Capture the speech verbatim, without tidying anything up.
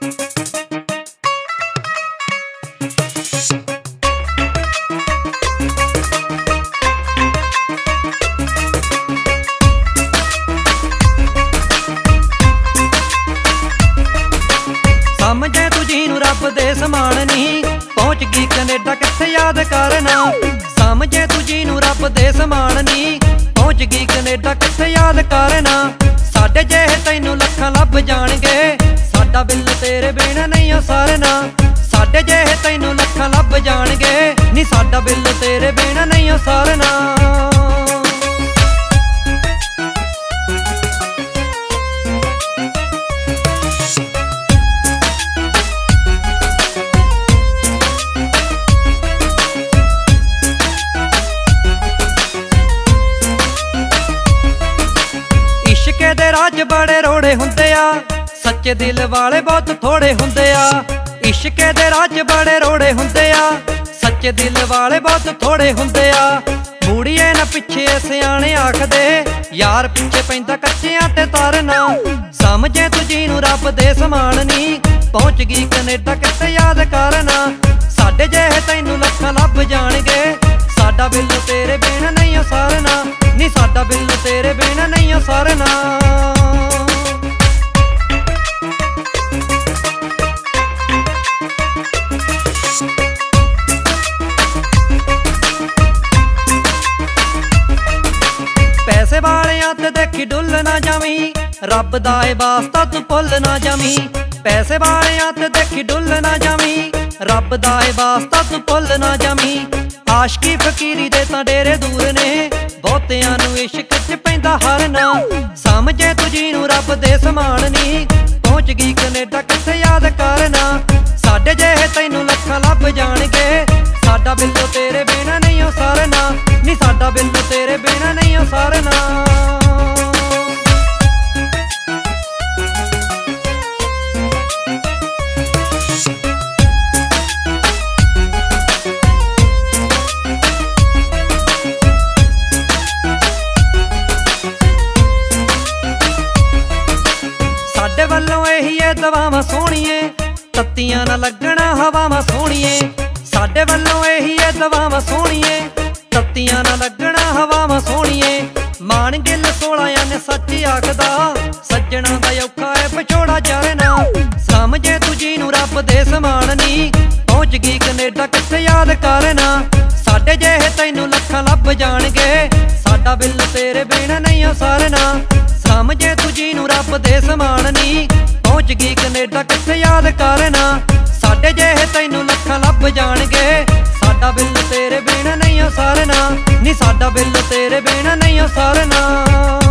समझे तू जीनू रब दे समान नहीं, पहुंच गई कनेडा किथे याद करना। समझे तू जीनू रब दे समान नहीं, पहुंच गई कनेडा किथे याद करना। साडे जेहे तैनू लखां लभ जाणगे, साडा बिल तेरे बिना नहीं ओ सरना। साडे जेहे तैनू लखां लभ जाणगे, नी साडा बिल तेरे बिना नहीं ओ सरना। इश्के दे राज बड़े रोड़े हुंदे आ, सच्चे दिल वाले बहुत थोड़े हुंदे आ। इश्के दे राज बड़े रोड़े हुंदे आ, सच्चे दिल वाले बहुत थोड़े हुंदे आ। मूड़िए ना पिछे सियाणे आखदे, यार पिछे पैंदा कच्चियां ते तरना। समझे तू जीनू रब दे समान नहीं, पहुंच गई कनेडा किथे याद करना। साडे जेहे तैनू लखां लभ जाणगे, साडा बिल तेरे बिना नहीं ओ सरना। नी साडा बिल तेरे बिना नहीं ओ सरना। पैसे वालियां ते देखी डुल ना जावी, रब दा ए वास्ता तू भुल ना जावी। पैसे वालियां ते देखी डुल ना जावी, रब दा ए वास्ता तू भुल ना जावी। आशकी फकीरी दे तां डेरे दूर ने, बहुतियां नू इश्क च पैंदा हरना। समझे तू जीनू रब दे समान नहीं, पहुंच गई कनेडा किथे याद करना। साडे जेहे तैनू लखां लभ जाणगे, साडा बिल तेरे बिना नहीं ओ सरना। नी साडा बिल तेरे बिना नहीं ओ सरना। साडे वल्लों यही है दवावां सोहणीए, तत्तियां ना लगना हवावां सोहणीए। साडे वल्लों यही है दवावां सोहणीए, तत्तियां ना लगना हवावां सोहणीए। मान गिल सोलह ने सच आखदा, सज्जणा दा औखा है विछोड़ा जरना। समझे तू जीनू रब दे समान नहीं, पहुंच गई कनेडा किथे याद करना। साडे जेहे तैनू लखां लभ जाणगे, साडा बिल तेरे बिना नहीं ओ सरना। समझे तू जीनू रब दे समान नहीं, पहुंच गई कनेडा किथे याद करना। साडे जेहे तैनू लखां लभ जाणगे, साडा बिल तेरे बिना नहीं ओ सरना। नी साडा बिल तेरे बिना नहीं ओ सरना।